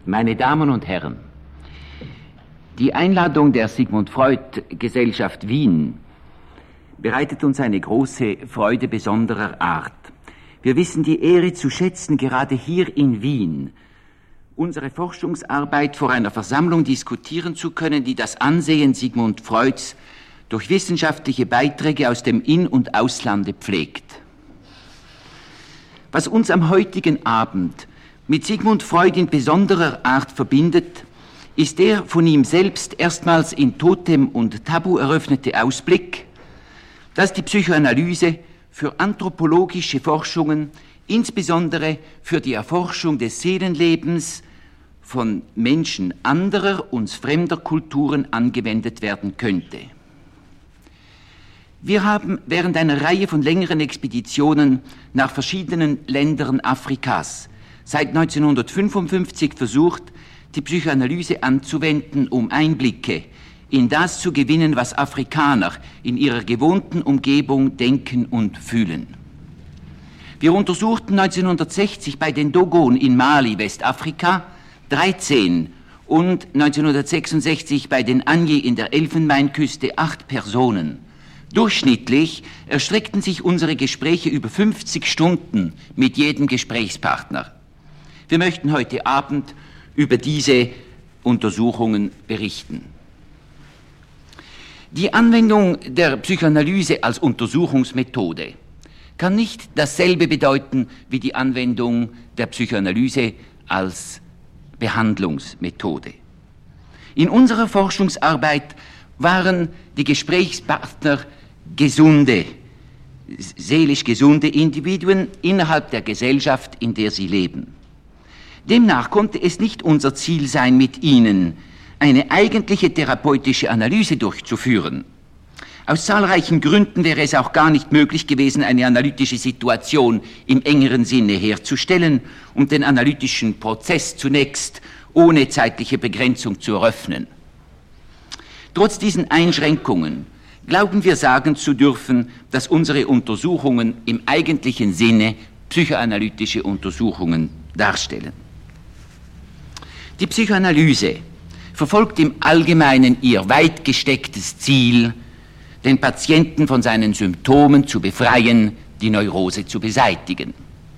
Meine Damen und Herren, die Einladung der Sigmund Freud Gesellschaft Wien bereitet uns eine große Freude besonderer Art. Wir wissen die Ehre zu schätzen, gerade hier in Wien unsere Forschungsarbeit vor einer Versammlung diskutieren zu können, die das Ansehen Sigmund Freuds durch wissenschaftliche Beiträge aus dem In- und Auslande pflegt. Was uns am heutigen Abend mit Sigmund Freud in besonderer Art verbindet, ist der von ihm selbst erstmals in Totem und Tabu eröffnete Ausblick, dass die Psychoanalyse für anthropologische Forschungen, insbesondere für die Erforschung des Seelenlebens von Menschen anderer, uns fremder Kulturen angewendet werden könnte. Wir haben während einer Reihe von längeren Expeditionen nach verschiedenen Ländern Afrikas seit 1955 versucht, die Psychoanalyse anzuwenden, um Einblicke in das zu gewinnen, was Afrikaner in ihrer gewohnten Umgebung denken und fühlen. Wir untersuchten 1960 bei den Dogon in Mali, Westafrika, 13 und 1966 bei den Anyi in der Elfenbeinküste 8 Personen. Durchschnittlich erstreckten sich unsere Gespräche über 50 Stunden mit jedem Gesprächspartner. Wir möchten heute Abend über diese Untersuchungen berichten. Die Anwendung der Psychoanalyse als Untersuchungsmethode kann nicht dasselbe bedeuten wie die Anwendung der Psychoanalyse als Behandlungsmethode. In unserer Forschungsarbeit waren die Gesprächspartner seelisch gesunde Individuen innerhalb der Gesellschaft, in der sie leben. Demnach konnte es nicht unser Ziel sein, mit ihnen eine eigentliche therapeutische Analyse durchzuführen. Aus zahlreichen Gründen wäre es auch gar nicht möglich gewesen, eine analytische Situation im engeren Sinne herzustellen und den analytischen Prozess zunächst ohne zeitliche Begrenzung zu eröffnen. Trotz diesen Einschränkungen glauben wir sagen zu dürfen, dass unsere Untersuchungen im eigentlichen Sinne psychoanalytische Untersuchungen darstellen. Die Psychoanalyse verfolgt im Allgemeinen ihr weit gestecktes Ziel, den Patienten von seinen Symptomen zu befreien, die Neurose zu beseitigen.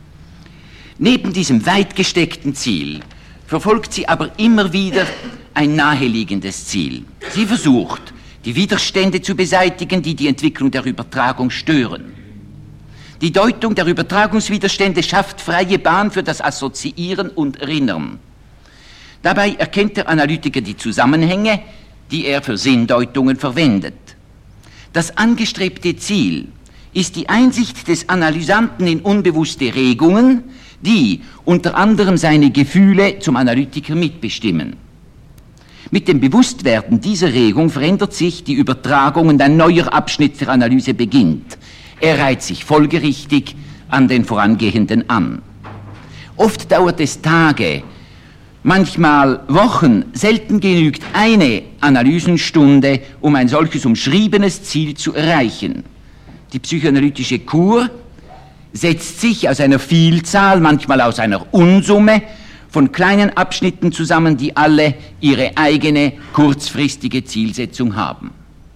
Neben diesem weit gesteckten Ziel verfolgt sie aber immer wieder ein naheliegendes Ziel. Sie versucht, die Widerstände zu beseitigen, die die Entwicklung der Übertragung stören. Die Deutung der Übertragungswiderstände schafft freie Bahn für das Assoziieren und Erinnern. Dabei erkennt der Analytiker die Zusammenhänge, die er für Sinndeutungen verwendet. Das angestrebte Ziel ist die Einsicht des Analysanten in unbewusste Regungen, die unter anderem seine Gefühle zum Analytiker mitbestimmen. Mit dem Bewusstwerden dieser Regung verändert sich die Übertragung und ein neuer Abschnitt der Analyse beginnt. Er reiht sich folgerichtig an den vorangehenden an. Oft dauert es Tage, manchmal Wochen, selten genügt eine Analysenstunde, um ein solches umschriebenes Ziel zu erreichen. Die psychoanalytische Kur setzt sich aus einer Vielzahl, manchmal aus einer Unsumme von kleinen Abschnitten zusammen, die alle ihre eigene kurzfristige Zielsetzung haben.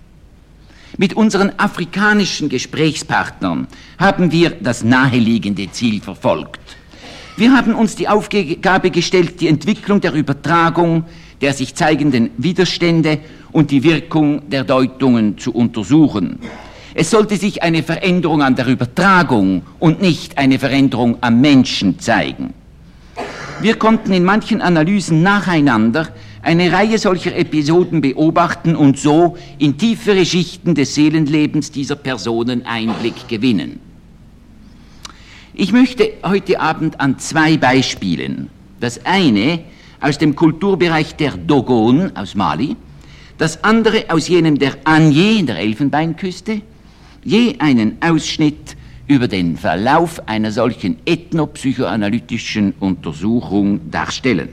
Mit unseren afrikanischen Gesprächspartnern haben wir das naheliegende Ziel verfolgt. Wir haben uns die Aufgabe gestellt, die Entwicklung der Übertragung der sich zeigenden Widerstände und die Wirkung der Deutungen zu untersuchen. Es sollte sich eine Veränderung an der Übertragung und nicht eine Veränderung am Menschen zeigen. Wir konnten in manchen Analysen nacheinander eine Reihe solcher Episoden beobachten und so in tiefere Schichten des Seelenlebens dieser Personen Einblick gewinnen. Ich möchte heute Abend an 2 Beispielen, das eine aus dem Kulturbereich der Dogon aus Mali, das andere aus jenem der Anyi in der Elfenbeinküste, je einen Ausschnitt über den Verlauf einer solchen ethnopsychoanalytischen Untersuchung darstellen.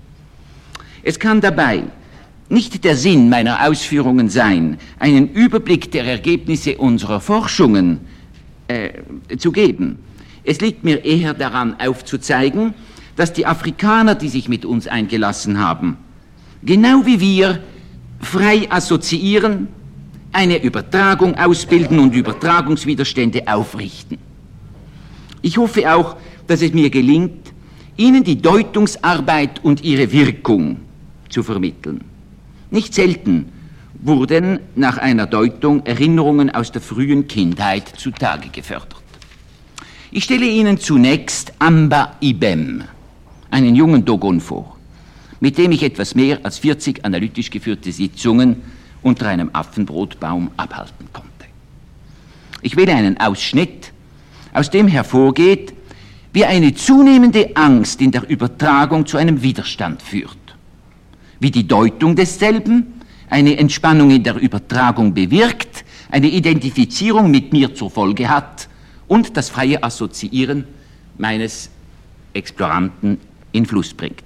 Es kann dabei nicht der Sinn meiner Ausführungen sein, einen Überblick der Ergebnisse unserer Forschungen zu geben. Es liegt mir eher daran aufzuzeigen, dass die Afrikaner, die sich mit uns eingelassen haben, genau wie wir frei assoziieren, eine Übertragung ausbilden und Übertragungswiderstände aufrichten. Ich hoffe auch, dass es mir gelingt, Ihnen die Deutungsarbeit und ihre Wirkung zu vermitteln. Nicht selten wurden nach einer Deutung Erinnerungen aus der frühen Kindheit zutage gefördert. Ich stelle Ihnen zunächst Amba Ibem, einen jungen Dogon vor, mit dem ich etwas mehr als 40 analytisch geführte Sitzungen unter einem Affenbrotbaum abhalten konnte. Ich wähle einen Ausschnitt, aus dem hervorgeht, wie eine zunehmende Angst in der Übertragung zu einem Widerstand führt, wie die Deutung desselben eine Entspannung in der Übertragung bewirkt, eine Identifizierung mit mir zur Folge hat und das freie Assoziieren meines Exploranten in Fluss bringt.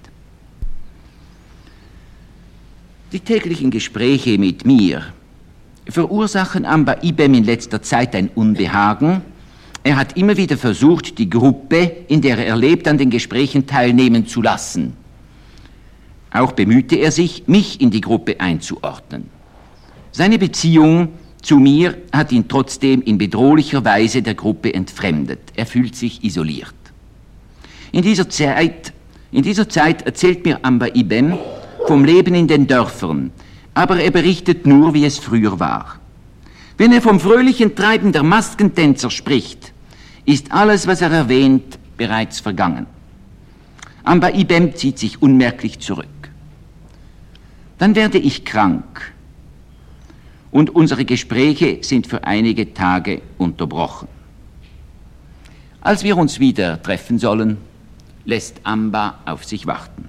Die täglichen Gespräche mit mir verursachen Amba Ibem in letzter Zeit ein Unbehagen. Er hat immer wieder versucht, die Gruppe, in der er lebt, an den Gesprächen teilnehmen zu lassen. Auch bemühte er sich, mich in die Gruppe einzuordnen. Seine Beziehung zu mir hat ihn trotzdem in bedrohlicher Weise der Gruppe entfremdet. Er fühlt sich isoliert. In dieser Zeit erzählt mir Amba Ibem vom Leben in den Dörfern, aber er berichtet nur, wie es früher war. Wenn er vom fröhlichen Treiben der Maskentänzer spricht, ist alles, was er erwähnt, bereits vergangen. Amba Ibem zieht sich unmerklich zurück. Dann werde ich krank und unsere Gespräche sind für einige Tage unterbrochen. Als wir uns wieder treffen sollen, lässt Amba auf sich warten.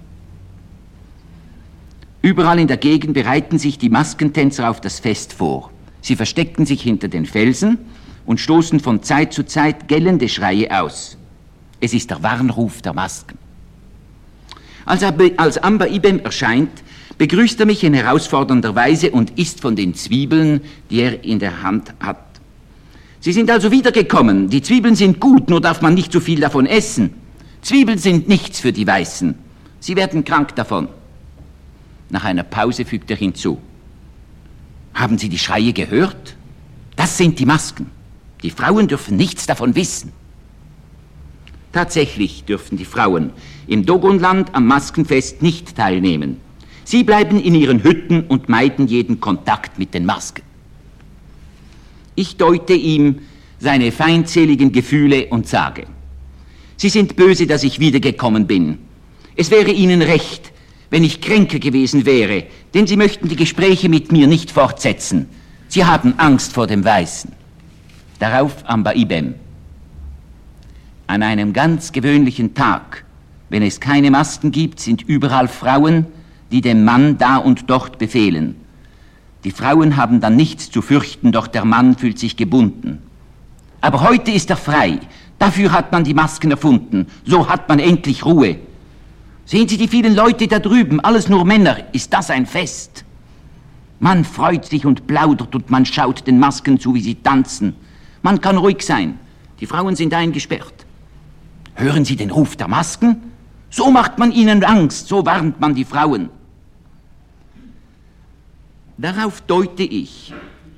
Überall in der Gegend bereiten sich die Maskentänzer auf das Fest vor. Sie verstecken sich hinter den Felsen und stoßen von Zeit zu Zeit gellende Schreie aus. Es ist der Warnruf der Masken. Als Amba Ibem erscheint, begrüßt er mich in herausfordernder Weise und isst von den Zwiebeln, die er in der Hand hat. Sie sind also wiedergekommen. Die Zwiebeln sind gut, nur darf man nicht zu viel davon essen. Zwiebeln sind nichts für die Weißen. Sie werden krank davon. Nach einer Pause fügt er hinzu: Haben Sie die Schreie gehört? Das sind die Masken. Die Frauen dürfen nichts davon wissen. Tatsächlich dürfen die Frauen im Dogonland am Maskenfest nicht teilnehmen. Sie bleiben in ihren Hütten und meiden jeden Kontakt mit den Masken. Ich deute ihm seine feindseligen Gefühle und sage: Sie sind böse, dass ich wiedergekommen bin. Es wäre Ihnen recht, wenn ich kränker gewesen wäre, denn Sie möchten die Gespräche mit mir nicht fortsetzen. Sie haben Angst vor dem Weißen. Darauf Amba Ibem: An einem ganz gewöhnlichen Tag, wenn es keine Masken gibt, sind überall Frauen, die dem Mann da und dort befehlen. Die Frauen haben dann nichts zu fürchten, doch der Mann fühlt sich gebunden. Aber heute ist er frei. Dafür hat man die Masken erfunden. So hat man endlich Ruhe. Sehen Sie die vielen Leute da drüben, alles nur Männer. Ist das ein Fest? Man freut sich und plaudert und man schaut den Masken zu, wie sie tanzen. Man kann ruhig sein. Die Frauen sind eingesperrt. Hören Sie den Ruf der Masken? So macht man ihnen Angst, so warnt man die Frauen. Darauf deute ich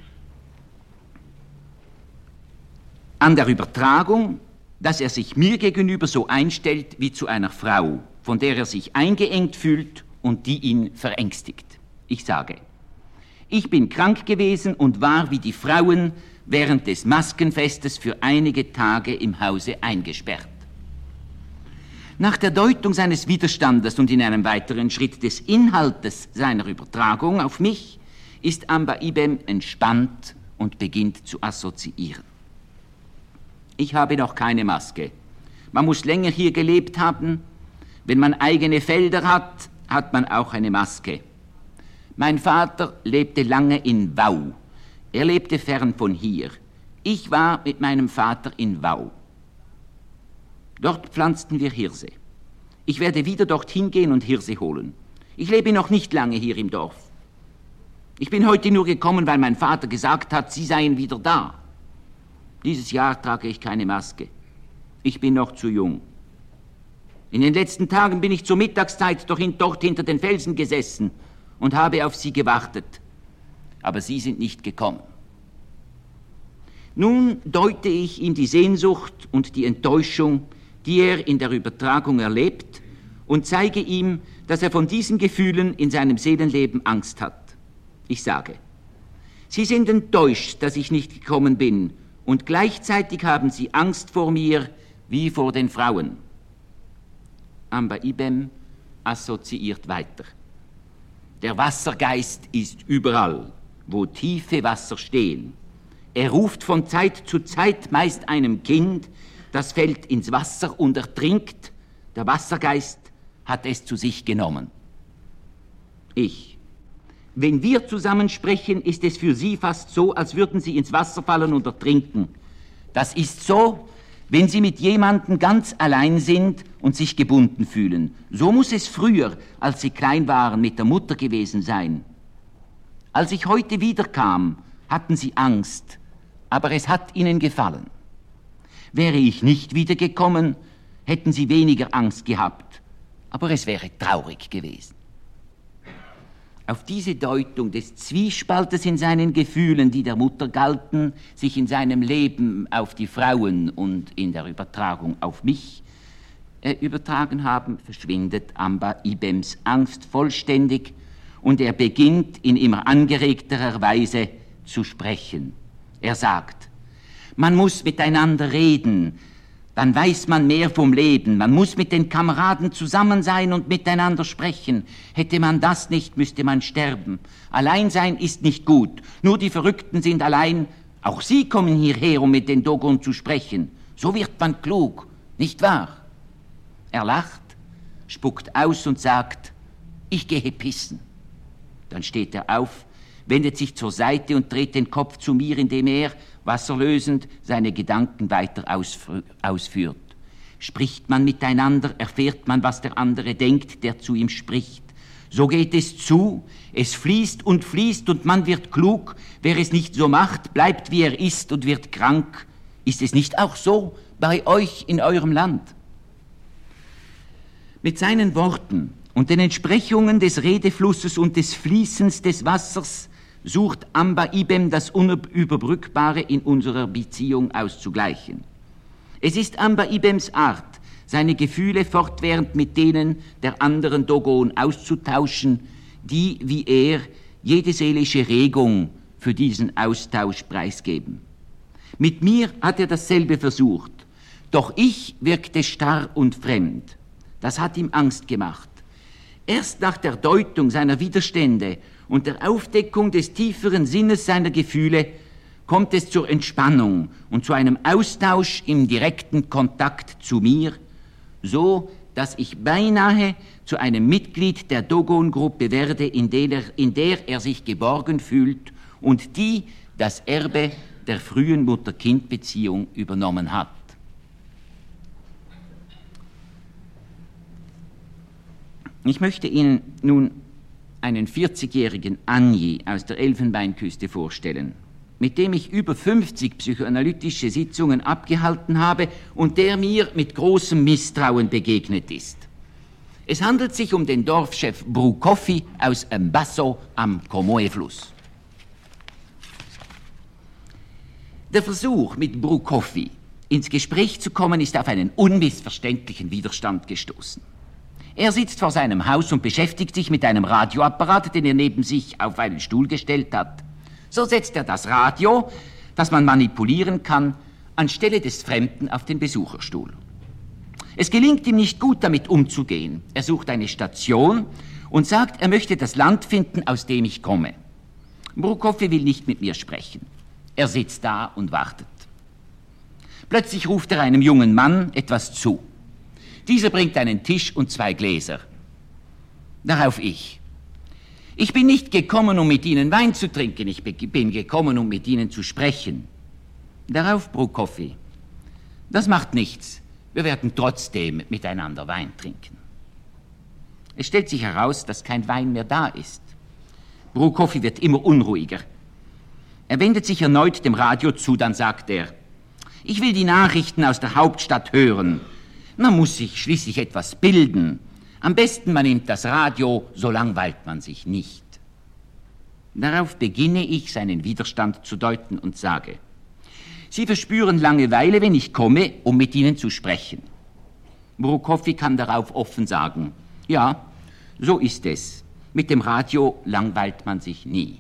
an der Übertragung, dass er sich mir gegenüber so einstellt wie zu einer Frau, von der er sich eingeengt fühlt und die ihn verängstigt. Ich sage: Ich bin krank gewesen und war wie die Frauen während des Maskenfestes für einige Tage im Hause eingesperrt. Nach der Deutung seines Widerstandes und in einem weiteren Schritt des Inhaltes seiner Übertragung auf mich ist Amba Ibem entspannt und beginnt zu assoziieren. Ich habe noch keine Maske. Man muss länger hier gelebt haben. Wenn man eigene Felder hat, hat man auch eine Maske. Mein Vater lebte lange in Wau. Er lebte fern von hier. Ich war mit meinem Vater in Wau. Dort pflanzten wir Hirse. Ich werde wieder dorthin gehen und Hirse holen. Ich lebe noch nicht lange hier im Dorf. Ich bin heute nur gekommen, weil mein Vater gesagt hat, Sie seien wieder da. Dieses Jahr trage ich keine Maske. Ich bin noch zu jung. In den letzten Tagen bin ich zur Mittagszeit dort hinter den Felsen gesessen und habe auf Sie gewartet. Aber Sie sind nicht gekommen. Nun deute ich ihm die Sehnsucht und die Enttäuschung, die er in der Übertragung erlebt, und zeige ihm, dass er von diesen Gefühlen in seinem Seelenleben Angst hat. Ich sage, Sie sind enttäuscht, dass ich nicht gekommen bin, und gleichzeitig haben Sie Angst vor mir wie vor den Frauen. Amba Ibem assoziiert weiter. Der Wassergeist ist überall, wo tiefe Wasser stehen. Er ruft von Zeit zu Zeit meist einem Kind, das fällt ins Wasser und ertrinkt. Der Wassergeist hat es zu sich genommen. Wenn wir zusammen sprechen, ist es für Sie fast so, als würden Sie ins Wasser fallen und ertrinken. Das ist so, wenn Sie mit jemandem ganz allein sind und sich gebunden fühlen. So muss es früher, als Sie klein waren, mit der Mutter gewesen sein. Als ich heute wiederkam, hatten Sie Angst, aber es hat Ihnen gefallen. Wäre ich nicht wiedergekommen, hätten Sie weniger Angst gehabt, aber es wäre traurig gewesen. Auf diese Deutung des Zwiespaltes in seinen Gefühlen, die der Mutter galten, sich in seinem Leben auf die Frauen und in der Übertragung auf mich übertragen haben, verschwindet Amba Ibems Angst vollständig und er beginnt in immer angeregterer Weise zu sprechen. Er sagt, man muss miteinander reden, dann weiß man mehr vom Leben. Man muss mit den Kameraden zusammen sein und miteinander sprechen. Hätte man das nicht, müsste man sterben. Alleinsein ist nicht gut. Nur die Verrückten sind allein. Auch sie kommen hierher, um mit den Dogon zu sprechen. So wird man klug, nicht wahr? Er lacht, spuckt aus und sagt, ich gehe pissen. Dann steht er auf, wendet sich zur Seite und dreht den Kopf zu mir, indem er, wasserlösend, seine Gedanken weiter ausführt. Spricht man miteinander, erfährt man, was der andere denkt, der zu ihm spricht. So geht es zu, es fließt und man wird klug. Wer es nicht so macht, bleibt wie er ist und wird krank. Ist es nicht auch so bei euch in eurem Land? Mit seinen Worten und den Entsprechungen des Redeflusses und des Fließens des Wassers sucht Amba Ibem das Unüberbrückbare in unserer Beziehung auszugleichen. Es ist Amba Ibems Art, seine Gefühle fortwährend mit denen der anderen Dogon auszutauschen, die, wie er, jede seelische Regung für diesen Austausch preisgeben. Mit mir hat er dasselbe versucht, doch ich wirkte starr und fremd. Das hat ihm Angst gemacht. Erst nach der Deutung seiner Widerstände und der Aufdeckung des tieferen Sinnes seiner Gefühle kommt es zur Entspannung und zu einem Austausch im direkten Kontakt zu mir, so dass ich beinahe zu einem Mitglied der Dogon-Gruppe werde, in der er sich geborgen fühlt und die das Erbe der frühen Mutter-Kind-Beziehung übernommen hat. Ich möchte Ihnen nun einen 40-jährigen Anji aus der Elfenbeinküste vorstellen, mit dem ich über 50 psychoanalytische Sitzungen abgehalten habe und der mir mit großem Misstrauen begegnet ist. Es handelt sich um den Dorfchef Brukoffi aus Mbasso am Comoé-Fluss. Der Versuch, mit Brukoffi ins Gespräch zu kommen, ist auf einen unmissverständlichen Widerstand gestoßen. Er sitzt vor seinem Haus und beschäftigt sich mit einem Radioapparat, den er neben sich auf einen Stuhl gestellt hat. So setzt er das Radio, das man manipulieren kann, anstelle des Fremden auf den Besucherstuhl. Es gelingt ihm nicht gut, damit umzugehen. Er sucht eine Station und sagt, er möchte das Land finden, aus dem ich komme. Brukoffi will nicht mit mir sprechen. Er sitzt da und wartet. Plötzlich ruft er einem jungen Mann etwas zu. Dieser bringt einen Tisch und 2 Gläser. Darauf ich. Ich bin nicht gekommen, um mit Ihnen Wein zu trinken, ich bin gekommen, um mit Ihnen zu sprechen. Darauf Brukoffi. Das macht nichts, wir werden trotzdem miteinander Wein trinken. Es stellt sich heraus, dass kein Wein mehr da ist. Brukoffi wird immer unruhiger. Er wendet sich erneut dem Radio zu, dann sagt er, ich will die Nachrichten aus der Hauptstadt hören. Man muss sich schließlich etwas bilden. Am besten man nimmt das Radio, so langweilt man sich nicht. Darauf beginne ich, seinen Widerstand zu deuten und sage: Sie verspüren Langeweile, wenn ich komme, um mit Ihnen zu sprechen. Brokowy kann darauf offen sagen: Ja, so ist es. Mit dem Radio langweilt man sich nie.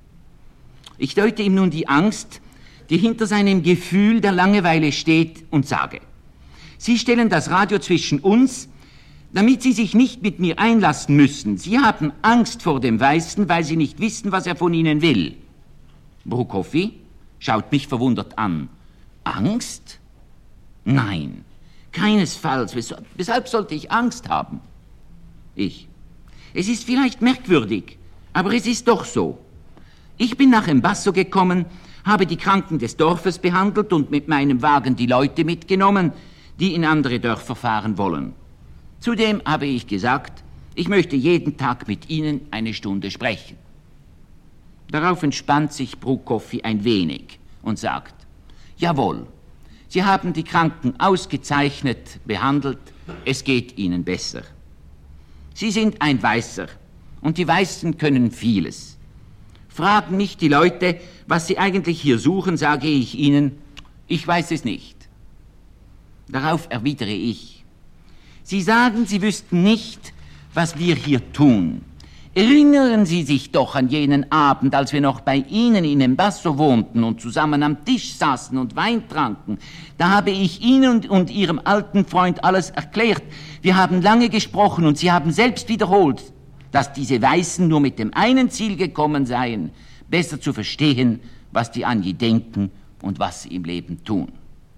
Ich deute ihm nun die Angst, die hinter seinem Gefühl der Langeweile steht, und sage: Sie stellen das Radio zwischen uns, damit Sie sich nicht mit mir einlassen müssen. Sie haben Angst vor dem Weißen, weil Sie nicht wissen, was er von Ihnen will. Brokowy schaut mich verwundert an. Angst? Nein, keinesfalls. Weshalb sollte ich Angst haben? Ich: Es ist vielleicht merkwürdig, aber es ist doch so. Ich bin nach Embasso gekommen, habe die Kranken des Dorfes behandelt und mit meinem Wagen die Leute mitgenommen, die in andere Dörfer fahren wollen. Zudem habe ich gesagt, ich möchte jeden Tag mit Ihnen eine Stunde sprechen. Darauf entspannt sich Brokowy ein wenig und sagt: Jawohl, Sie haben die Kranken ausgezeichnet behandelt, es geht Ihnen besser. Sie sind ein Weißer und die Weißen können vieles. Fragen mich die Leute, was sie eigentlich hier suchen, sage ich ihnen: Ich weiß es nicht. Darauf erwidere ich: Sie sagen, Sie wüssten nicht, was wir hier tun. Erinnern Sie sich doch an jenen Abend, als wir noch bei Ihnen in Embasso wohnten und zusammen am Tisch saßen und Wein tranken. Da habe ich Ihnen und Ihrem alten Freund alles erklärt. Wir haben lange gesprochen und Sie haben selbst wiederholt, dass diese Weißen nur mit dem einen Ziel gekommen seien, besser zu verstehen, was die Anji denken und was sie im Leben tun.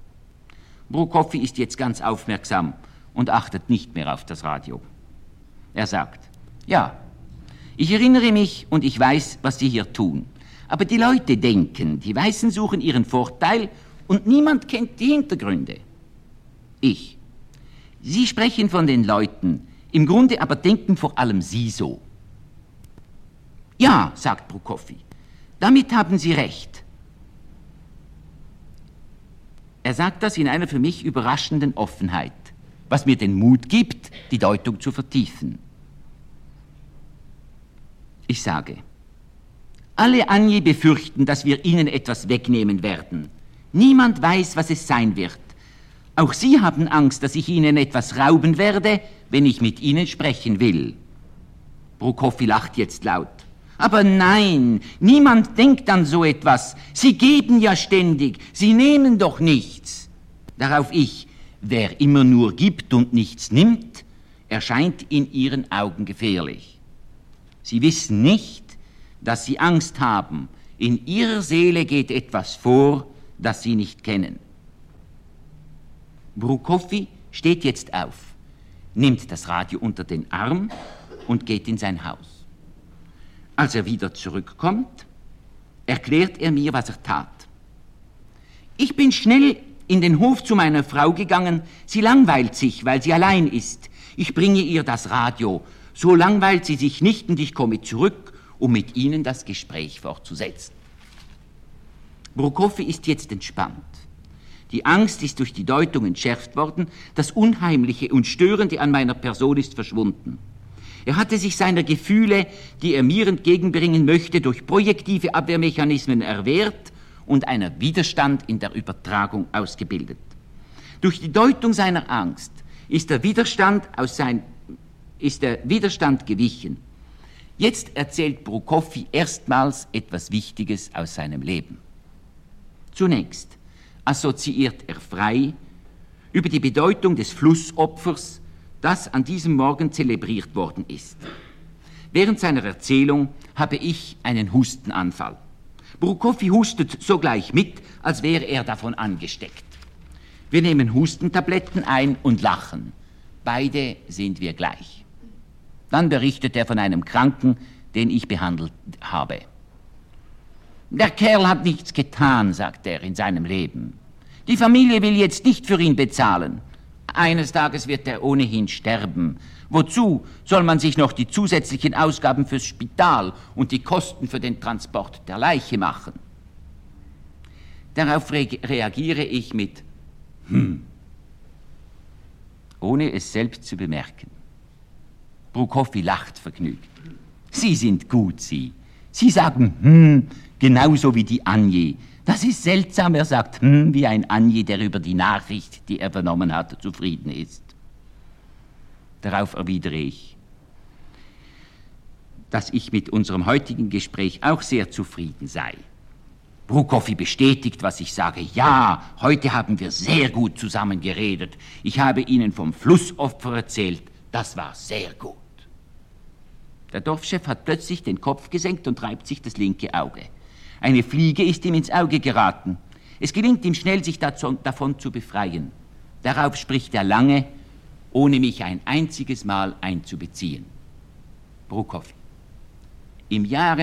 Brokowy ist jetzt ganz aufmerksam und achtet nicht mehr auf das Radio. Er sagt: Ja, ich erinnere mich und ich weiß, was Sie hier tun. Aber die Leute denken, die Weißen suchen ihren Vorteil und niemand kennt die Hintergründe. Ich: Sie sprechen von den Leuten, im Grunde aber denken vor allem Sie so. Ja, sagt Brokowy, damit haben Sie recht. Er sagt das in einer für mich überraschenden Offenheit, was mir den Mut gibt, die Deutung zu vertiefen. Ich sage: Alle Anji befürchten, dass wir ihnen etwas wegnehmen werden. Niemand weiß, was es sein wird. Auch Sie haben Angst, dass ich Ihnen etwas rauben werde, wenn ich mit Ihnen sprechen will. Brokowy lacht jetzt laut. Aber nein, niemand denkt an so etwas. Sie geben ja ständig, Sie nehmen doch nichts. Darauf ich: Wer immer nur gibt und nichts nimmt, erscheint in Ihren Augen gefährlich. Sie wissen nicht, dass Sie Angst haben. In Ihrer Seele geht etwas vor, das Sie nicht kennen. Brokowy steht jetzt auf, nimmt das Radio unter den Arm und geht in sein Haus. Als er wieder zurückkommt, erklärt er mir, was er tat. Ich bin schnell in den Hof zu meiner Frau gegangen. Sie langweilt sich, weil sie allein ist. Ich bringe ihr das Radio. So langweilt sie sich nicht und ich komme zurück, um mit Ihnen das Gespräch fortzusetzen. Brokowy ist jetzt entspannt. Die Angst ist durch die Deutung entschärft worden. Das Unheimliche und Störende an meiner Person ist verschwunden. Er hatte sich seiner Gefühle, die er mir entgegenbringen möchte, durch projektive Abwehrmechanismen erwehrt und einer Widerstand in der Übertragung ausgebildet. Durch die Deutung seiner Angst ist der Widerstand gewichen. Jetzt erzählt Brokowy erstmals etwas Wichtiges aus seinem Leben. Zunächst assoziiert er frei über die Bedeutung des Flussopfers, das an diesem Morgen zelebriert worden ist. Während seiner Erzählung habe ich einen Hustenanfall. Brokowy hustet sogleich mit, als wäre er davon angesteckt. Wir nehmen Hustentabletten ein und lachen. Beide sind wir gleich. Dann berichtet er von einem Kranken, den ich behandelt habe. Der Kerl hat nichts getan, sagt er, in seinem Leben. Die Familie will jetzt nicht für ihn bezahlen. Eines Tages wird er ohnehin sterben. Wozu soll man sich noch die zusätzlichen Ausgaben fürs Spital und die Kosten für den Transport der Leiche machen? Darauf reagiere ich mit ohne es selbst zu bemerken. Prokoffi lacht vergnügt. Sie sind gut, Sie. Sie sagen genauso wie die Anje. Das ist seltsam, er sagt wie ein Anje, der über die Nachricht, die er vernommen hat, zufrieden ist. Darauf erwidere ich, dass ich mit unserem heutigen Gespräch auch sehr zufrieden sei. Prokoffi bestätigt, was ich sage. Ja, heute haben wir sehr gut zusammen geredet. Ich habe Ihnen vom Flussopfer erzählt. Das war sehr gut. Der Dorfchef hat plötzlich den Kopf gesenkt und reibt sich das linke Auge. Eine Fliege ist ihm ins Auge geraten. Es gelingt ihm schnell, sich davon zu befreien. Darauf spricht er lange, ohne mich ein einziges Mal einzubeziehen. Prokoffi. Im Jahre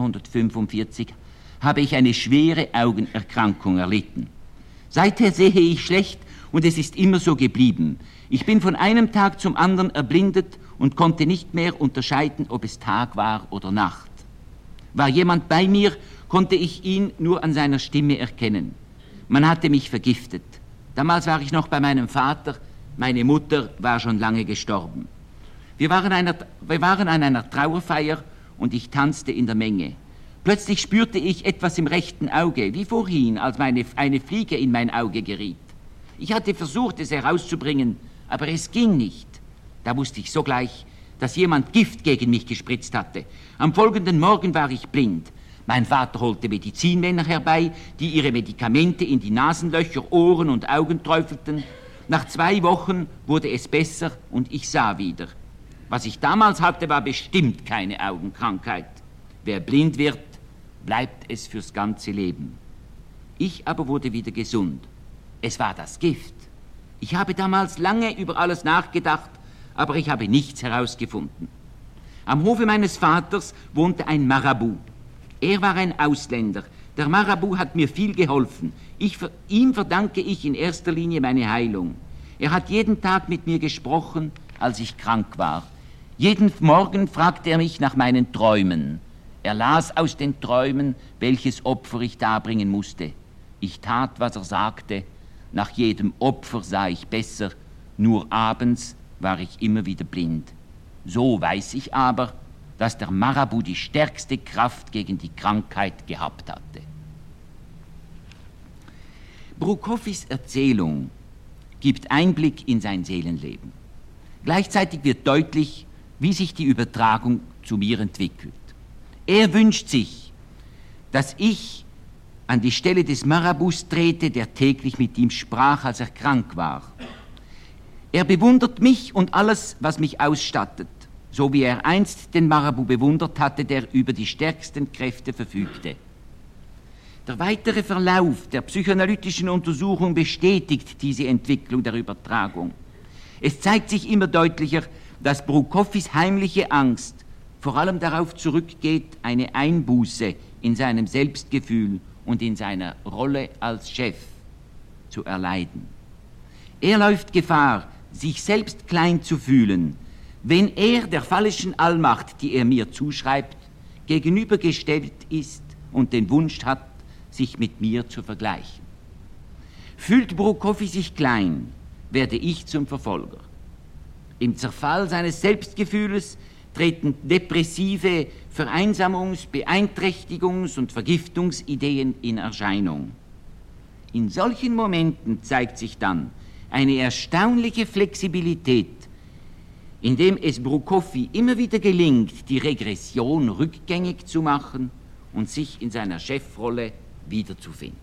1945 habe ich eine schwere Augenerkrankung erlitten. Seither sehe ich schlecht und es ist immer so geblieben. Ich bin von einem Tag zum anderen erblindet und konnte nicht mehr unterscheiden, ob es Tag war oder Nacht. War jemand bei mir, konnte ich ihn nur an seiner Stimme erkennen. Man hatte mich vergiftet. Damals war ich noch bei meinem Vater, meine Mutter war schon lange gestorben. Wir waren an einer Trauerfeier und ich tanzte in der Menge. Plötzlich spürte ich etwas im rechten Auge, wie vorhin, als eine Fliege in mein Auge geriet. Ich hatte versucht, es herauszubringen, aber es ging nicht. Da wusste ich sogleich, dass jemand Gift gegen mich gespritzt hatte. Am folgenden Morgen war ich blind. Mein Vater holte Medizinmänner herbei, die ihre Medikamente in die Nasenlöcher, Ohren und Augen träufelten. Nach 2 Wochen wurde es besser und ich sah wieder. Was ich damals hatte, war bestimmt keine Augenkrankheit. Wer blind wird, bleibt es fürs ganze Leben. Ich aber wurde wieder gesund. Es war das Gift. Ich habe damals lange über alles nachgedacht, aber ich habe nichts herausgefunden. Am Hofe meines Vaters wohnte ein Marabout. Er war ein Ausländer. Der Marabout hat mir viel geholfen. Ihm verdanke ich in erster Linie meine Heilung. Er hat jeden Tag mit mir gesprochen, als ich krank war. Jeden Morgen fragte er mich nach meinen Träumen. Er las aus den Träumen, welches Opfer ich darbringen musste. Ich tat, was er sagte. Nach jedem Opfer sah ich besser. Nur abends war ich immer wieder blind. So weiß ich aber, dass der Marabout die stärkste Kraft gegen die Krankheit gehabt hatte. Prokoffis Erzählung gibt Einblick in sein Seelenleben. Gleichzeitig wird deutlich, wie sich die Übertragung zu mir entwickelt. Er wünscht sich, dass ich an die Stelle des Marabouts trete, der täglich mit ihm sprach, als er krank war. Er bewundert mich und alles, was mich ausstattet, so wie er einst den Marabout bewundert hatte, der über die stärksten Kräfte verfügte. Der weitere Verlauf der psychoanalytischen Untersuchung bestätigt diese Entwicklung der Übertragung. Es zeigt sich immer deutlicher, dass Prokoffis heimliche Angst vor allem darauf zurückgeht, eine Einbuße in seinem Selbstgefühl und in seiner Rolle als Chef zu erleiden. Er läuft Gefahr, sich selbst klein zu fühlen, wenn er der falschen Allmacht, die er mir zuschreibt, gegenübergestellt ist und den Wunsch hat, sich mit mir zu vergleichen. Fühlt Prokoffi sich klein, werde ich zum Verfolger. Im Zerfall seines Selbstgefühles treten depressive Vereinsamungs-, Beeinträchtigungs- und Vergiftungsideen in Erscheinung. In solchen Momenten zeigt sich dann eine erstaunliche Flexibilität, indem es Prokoffi immer wieder gelingt, die Regression rückgängig zu machen und sich in seiner Chefrolle wiederzufinden.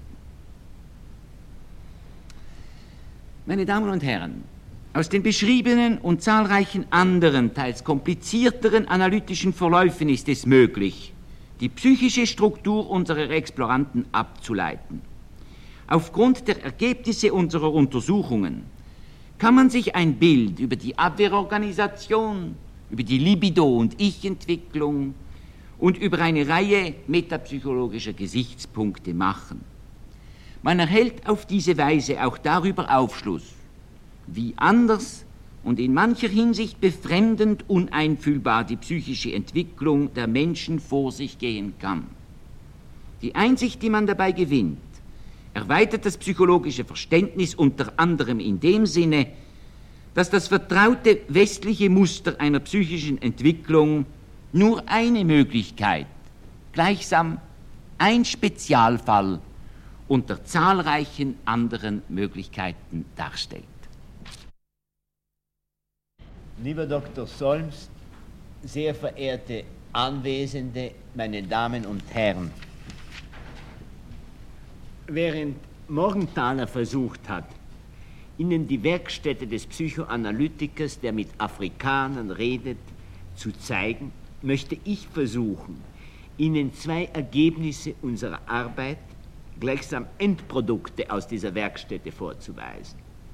Meine Damen und Herren, aus den beschriebenen und zahlreichen anderen, teils komplizierteren analytischen Verläufen ist es möglich, die psychische Struktur unserer Exploranten abzuleiten. Aufgrund der Ergebnisse unserer Untersuchungen kann man sich ein Bild über die Abwehrorganisation, über die Libido- und Ich-Entwicklung und über eine Reihe metapsychologischer Gesichtspunkte machen. Man erhält auf diese Weise auch darüber Aufschluss, wie anders und in mancher Hinsicht befremdend uneinfühlbar die psychische Entwicklung der Menschen vor sich gehen kann. Die Einsicht, die man dabei gewinnt, erweitert das psychologische Verständnis unter anderem in dem Sinne, dass das vertraute westliche Muster einer psychischen Entwicklung nur eine Möglichkeit, gleichsam ein Spezialfall unter zahlreichen anderen Möglichkeiten darstellt. Lieber Dr. Solms, sehr verehrte Anwesende, meine Damen und Herren, während Morgenthaler versucht hat, Ihnen die Werkstätte des Psychoanalytikers, der mit Afrikanern redet, zu zeigen, möchte ich versuchen, Ihnen zwei Ergebnisse unserer Arbeit, gleichsam Endprodukte aus dieser Werkstätte vorzuweisen.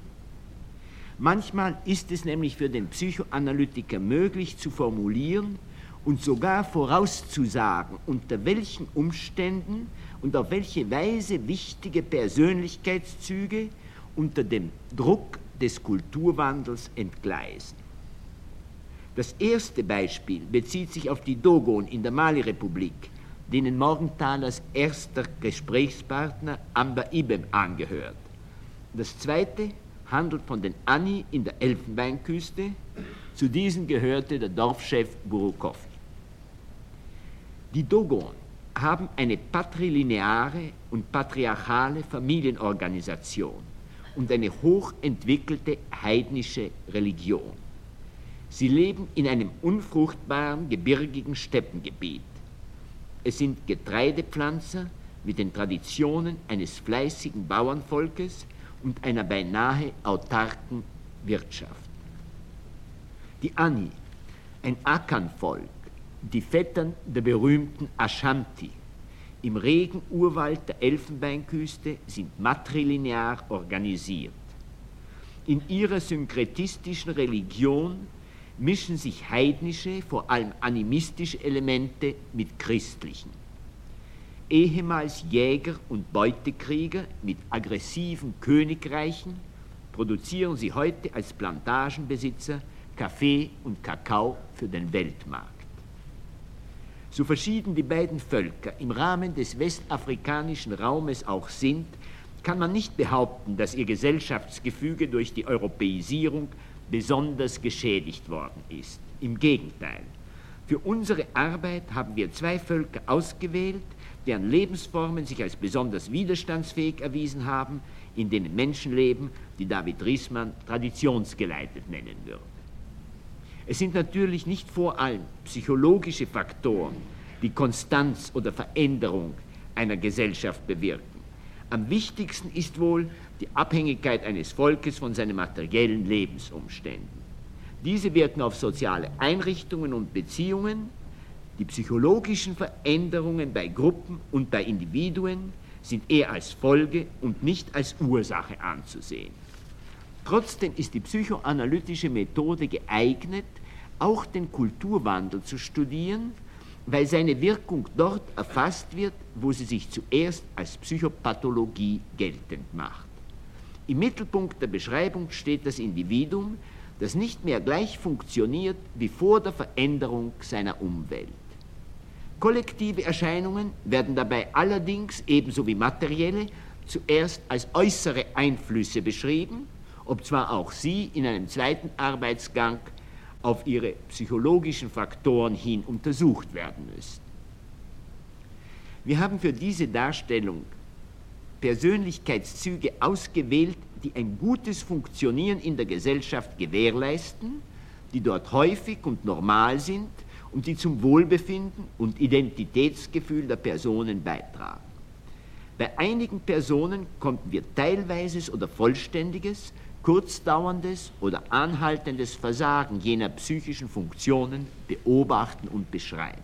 Manchmal ist es nämlich für den Psychoanalytiker möglich zu formulieren und sogar vorauszusagen, unter welchen Umständen und auf welche Weise wichtige Persönlichkeitszüge unter dem Druck des Kulturwandels entgleisen. Das erste Beispiel bezieht sich auf die Dogon in der Mali-Republik, denen Morgenthalers erster Gesprächspartner Amba Ibem angehört. Das zweite handelt von den Ani in der Elfenbeinküste. Zu diesen gehörte der Dorfchef Burukowi. Die Dogon haben eine patrilineare und patriarchale Familienorganisation und eine hochentwickelte heidnische Religion. Sie leben in einem unfruchtbaren, gebirgigen Steppengebiet. Es sind Getreidepflanzer mit den Traditionen eines fleißigen Bauernvolkes und einer beinahe autarken Wirtschaft. Die Ani, ein Akan-Volk, die Vettern der berühmten Ashanti, im regen Urwald der Elfenbeinküste sind matrilinear organisiert. In ihrer synkretistischen Religion mischen sich heidnische, vor allem animistische Elemente mit christlichen. Ehemals Jäger und Beutekrieger mit aggressiven Königreichen produzieren sie heute als Plantagenbesitzer Kaffee und Kakao für den Weltmarkt. So verschieden die beiden Völker im Rahmen des westafrikanischen Raumes auch sind, kann man nicht behaupten, dass ihr Gesellschaftsgefüge durch die Europäisierung besonders geschädigt worden ist. Im Gegenteil. Für unsere Arbeit haben wir zwei Völker ausgewählt, deren Lebensformen sich als besonders widerstandsfähig erwiesen haben, in denen Menschen leben, die David Riesman traditionsgeleitet nennen würde. Es sind natürlich nicht vor allem psychologische Faktoren, die Konstanz oder Veränderung einer Gesellschaft bewirken. Am wichtigsten ist wohl die Abhängigkeit eines Volkes von seinen materiellen Lebensumständen. Diese wirken auf soziale Einrichtungen und Beziehungen. Die psychologischen Veränderungen bei Gruppen und bei Individuen sind eher als Folge und nicht als Ursache anzusehen. Trotzdem ist die psychoanalytische Methode geeignet, auch den Kulturwandel zu studieren, weil seine Wirkung dort erfasst wird, wo sie sich zuerst als Psychopathologie geltend macht. Im Mittelpunkt der Beschreibung steht das Individuum, das nicht mehr gleich funktioniert wie vor der Veränderung seiner Umwelt. Kollektive Erscheinungen werden dabei allerdings, ebenso wie materielle, zuerst als äußere Einflüsse beschrieben, ob zwar auch sie in einem zweiten Arbeitsgang auf ihre psychologischen Faktoren hin untersucht werden müssen. Wir haben für diese Darstellung Persönlichkeitszüge ausgewählt, die ein gutes Funktionieren in der Gesellschaft gewährleisten, die dort häufig und normal sind und die zum Wohlbefinden und Identitätsgefühl der Personen beitragen. Bei einigen Personen konnten wir teilweises oder vollständiges, kurzdauerndes oder anhaltendes Versagen jener psychischen Funktionen beobachten und beschreiben.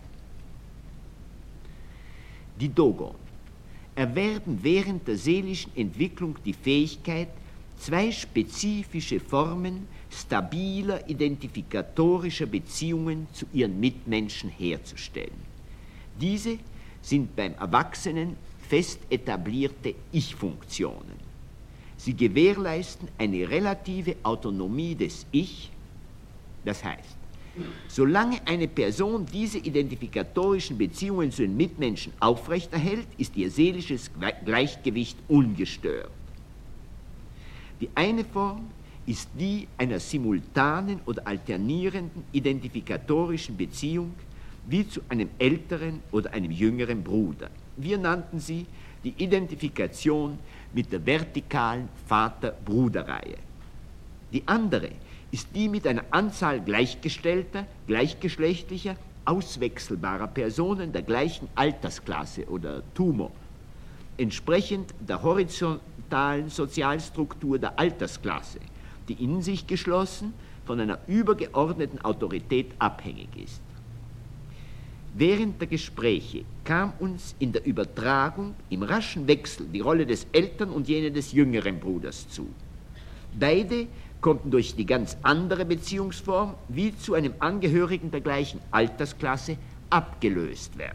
Die Dogon erwerben während der seelischen Entwicklung die Fähigkeit, zwei spezifische Formen stabiler identifikatorischer Beziehungen zu ihren Mitmenschen herzustellen. Diese sind beim Erwachsenen fest etablierte Ich-Funktionen. Sie gewährleisten eine relative Autonomie des Ich, das heißt, solange eine Person diese identifikatorischen Beziehungen zu den Mitmenschen aufrechterhält, ist ihr seelisches Gleichgewicht ungestört. Die eine Form ist die einer simultanen oder alternierenden identifikatorischen Beziehung wie zu einem älteren oder einem jüngeren Bruder. Wir nannten sie die Identifikation mit der vertikalen Vater-Bruder-Reihe. Die andere ist die mit einer Anzahl gleichgestellter, gleichgeschlechtlicher, auswechselbarer Personen der gleichen Altersklasse oder Tumor, entsprechend der horizontalen Sozialstruktur der Altersklasse, die in sich geschlossen von einer übergeordneten Autorität abhängig ist. Während der Gespräche kam uns in der Übertragung im raschen Wechsel die Rolle des Eltern und jene des jüngeren Bruders zu. Beide konnten durch die ganz andere Beziehungsform wie zu einem Angehörigen der gleichen Altersklasse abgelöst werden.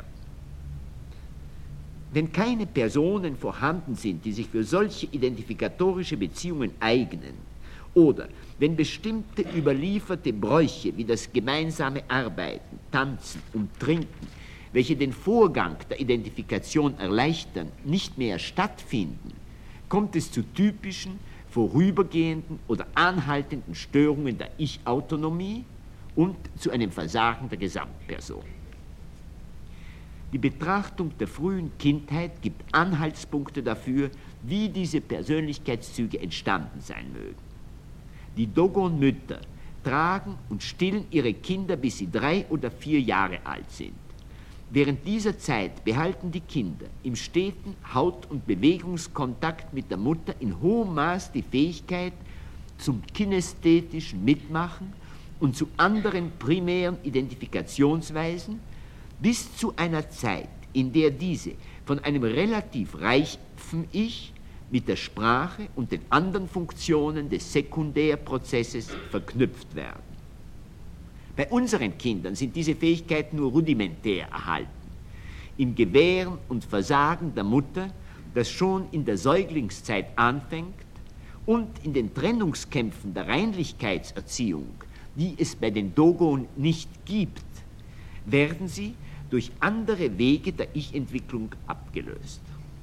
Wenn keine Personen vorhanden sind, die sich für solche identifikatorische Beziehungen eignen, oder wenn bestimmte überlieferte Bräuche wie das gemeinsame Arbeiten, Tanzen und Trinken, welche den Vorgang der Identifikation erleichtern, nicht mehr stattfinden, kommt es zu typischen, vorübergehenden oder anhaltenden Störungen der Ich-Autonomie und zu einem Versagen der Gesamtperson. Die Betrachtung der frühen Kindheit gibt Anhaltspunkte dafür, wie diese Persönlichkeitszüge entstanden sein mögen. Die Dogon-Mütter tragen und stillen ihre Kinder, bis sie 3 oder 4 Jahre alt sind. Während dieser Zeit behalten die Kinder im steten Haut- und Bewegungskontakt mit der Mutter in hohem Maß die Fähigkeit zum kinästhetischen Mitmachen und zu anderen primären Identifikationsweisen bis zu einer Zeit, in der diese von einem relativ reifen Ich mit der Sprache und den anderen Funktionen des Sekundärprozesses verknüpft werden. Bei unseren Kindern sind diese Fähigkeiten nur rudimentär erhalten. Im Gewähren und Versagen der Mutter, das schon in der Säuglingszeit anfängt, und in den Trennungskämpfen der Reinlichkeitserziehung, die es bei den Dogon nicht gibt, werden sie durch andere Wege der Ich-Entwicklung abgelöst.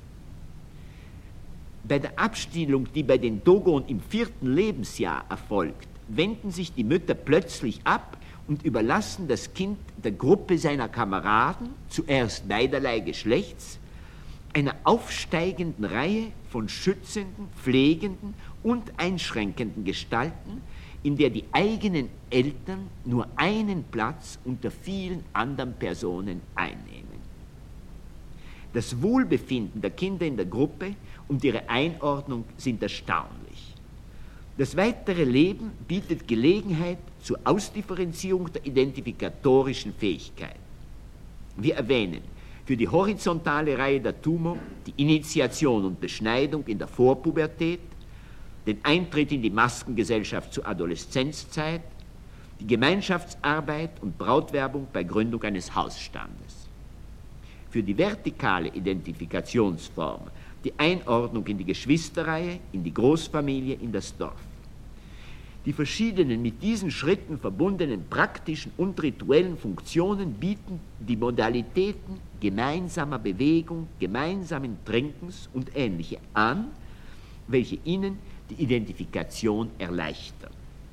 Bei der Abstillung, die bei den Dogon im 4. Lebensjahr erfolgt, wenden sich die Mütter plötzlich ab und überlassen das Kind der Gruppe seiner Kameraden, zuerst beiderlei Geschlechts, einer aufsteigenden Reihe von schützenden, pflegenden und einschränkenden Gestalten, in der die eigenen Eltern nur einen Platz unter vielen anderen Personen einnehmen. Das Wohlbefinden der Kinder in der Gruppe und ihre Einordnung sind erstaunlich. Das weitere Leben bietet Gelegenheit zur Ausdifferenzierung der identifikatorischen Fähigkeit. Wir erwähnen für die horizontale Reihe der Tumor die Initiation und Beschneidung in der Vorpubertät, den Eintritt in die Maskengesellschaft zur Adoleszenzzeit, die Gemeinschaftsarbeit und Brautwerbung bei Gründung eines Hausstandes. Für die vertikale Identifikationsform die Einordnung in die Geschwisterreihe, in die Großfamilie, in das Dorf. Die verschiedenen mit diesen Schritten verbundenen praktischen und rituellen Funktionen bieten die Modalitäten gemeinsamer Bewegung, gemeinsamen Trinkens und ähnliche an, welche ihnen die Identifikation erleichtern.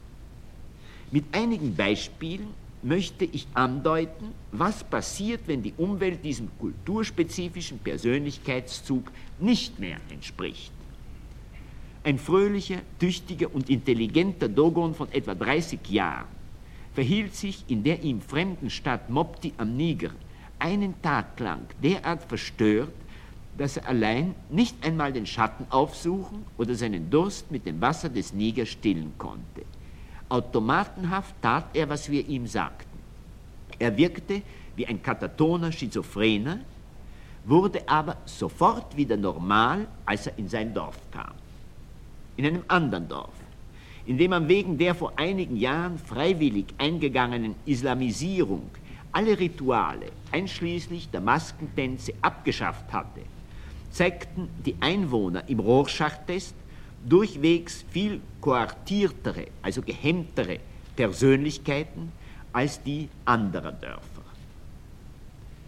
Mit einigen Beispielen möchte ich andeuten, was passiert, wenn die Umwelt diesem kulturspezifischen Persönlichkeitszug nicht mehr entspricht. Ein fröhlicher, tüchtiger und intelligenter Dogon von etwa 30 Jahren verhielt sich in der ihm fremden Stadt Mopti am Niger einen Tag lang derart verstört, dass er allein nicht einmal den Schatten aufsuchen oder seinen Durst mit dem Wasser des Niger stillen konnte. Automatenhaft tat er, was wir ihm sagten. Er wirkte wie ein katatoner Schizophrener, wurde aber sofort wieder normal, als er in sein Dorf kam. In einem anderen Dorf, in dem man wegen der vor einigen Jahren freiwillig eingegangenen Islamisierung alle Rituale, einschließlich der Maskentänze, abgeschafft hatte, zeigten die Einwohner im Rorschach-Test durchwegs viel koartiertere, also gehemmtere Persönlichkeiten als die anderer Dörfer.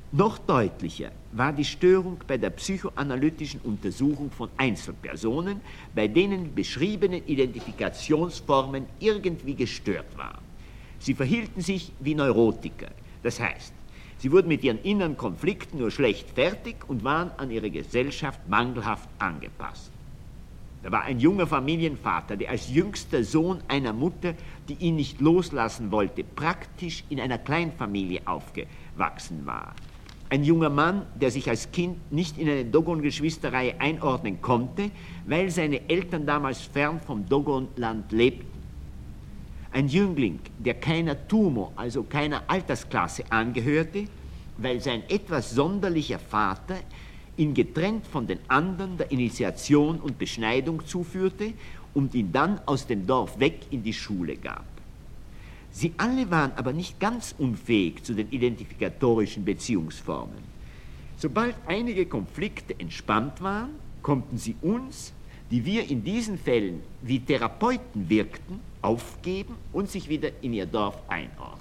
Noch deutlicher war die Störung bei der psychoanalytischen Untersuchung von Einzelpersonen, bei denen die beschriebenen Identifikationsformen irgendwie gestört waren. Sie verhielten sich wie Neurotiker, das heißt, sie wurden mit ihren inneren Konflikten nur schlecht fertig und waren an ihre Gesellschaft mangelhaft angepasst. Da war ein junger Familienvater, der als jüngster Sohn einer Mutter, die ihn nicht loslassen wollte, praktisch in einer Kleinfamilie aufgewachsen war. Ein junger Mann, der sich als Kind nicht in eine Dogon-Geschwisterreihe einordnen konnte, weil seine Eltern damals fern vom Dogon-Land lebten. Ein Jüngling, der keiner Tumo, also keiner Altersklasse angehörte, weil sein etwas sonderlicher Vater ihn getrennt von den anderen der Initiation und Beschneidung zuführte und ihn dann aus dem Dorf weg in die Schule gab. Sie alle waren aber nicht ganz unfähig zu den identifikatorischen Beziehungsformen. Sobald einige Konflikte entspannt waren, konnten sie uns, die wir in diesen Fällen wie Therapeuten wirkten, aufgeben und sich wieder in ihr Dorf einordnen.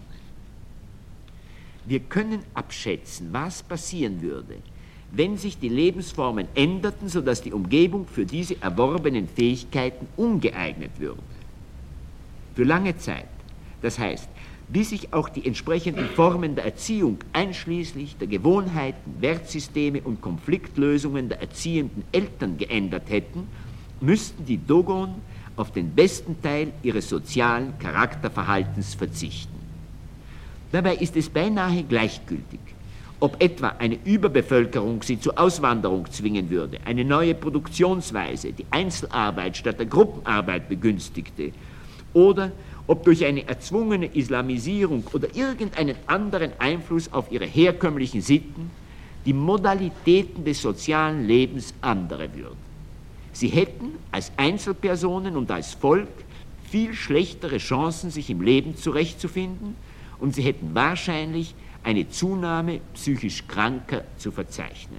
Wir können abschätzen, was passieren würde, wenn sich die Lebensformen änderten, sodass die Umgebung für diese erworbenen Fähigkeiten ungeeignet würde. Für lange Zeit, das heißt, bis sich auch die entsprechenden Formen der Erziehung, einschließlich der Gewohnheiten, Wertsysteme und Konfliktlösungen der erziehenden Eltern geändert hätten, müssten die Dogon auf den besten Teil ihres sozialen Charakterverhaltens verzichten. Dabei ist es beinahe gleichgültig, ob etwa eine Überbevölkerung sie zur Auswanderung zwingen würde, eine neue Produktionsweise, die Einzelarbeit statt der Gruppenarbeit begünstigte, oder ob durch eine erzwungene Islamisierung oder irgendeinen anderen Einfluss auf ihre herkömmlichen Sitten die Modalitäten des sozialen Lebens andere würden. Sie hätten als Einzelpersonen und als Volk viel schlechtere Chancen, sich im Leben zurechtzufinden, und sie hätten wahrscheinlich eine Zunahme psychisch Kranker zu verzeichnen.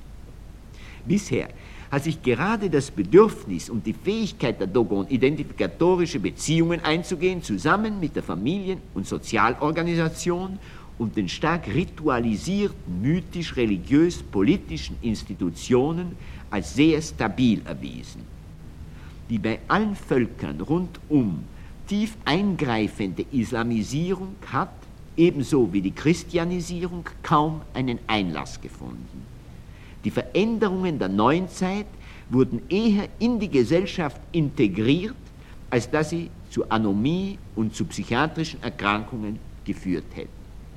Bisher hat sich gerade das Bedürfnis und die Fähigkeit der Dogon, identifikatorische Beziehungen einzugehen, zusammen mit der Familien- und Sozialorganisation und den stark ritualisierten, mythisch-religiös-politischen Institutionen als sehr stabil erwiesen. Die bei allen Völkern rundum tief eingreifende Islamisierung hat, ebenso wie die Christianisierung, kaum einen Einlass gefunden. Die Veränderungen der Neuzeit wurden eher in die Gesellschaft integriert, als dass sie zu Anomie und zu psychiatrischen Erkrankungen geführt hätten.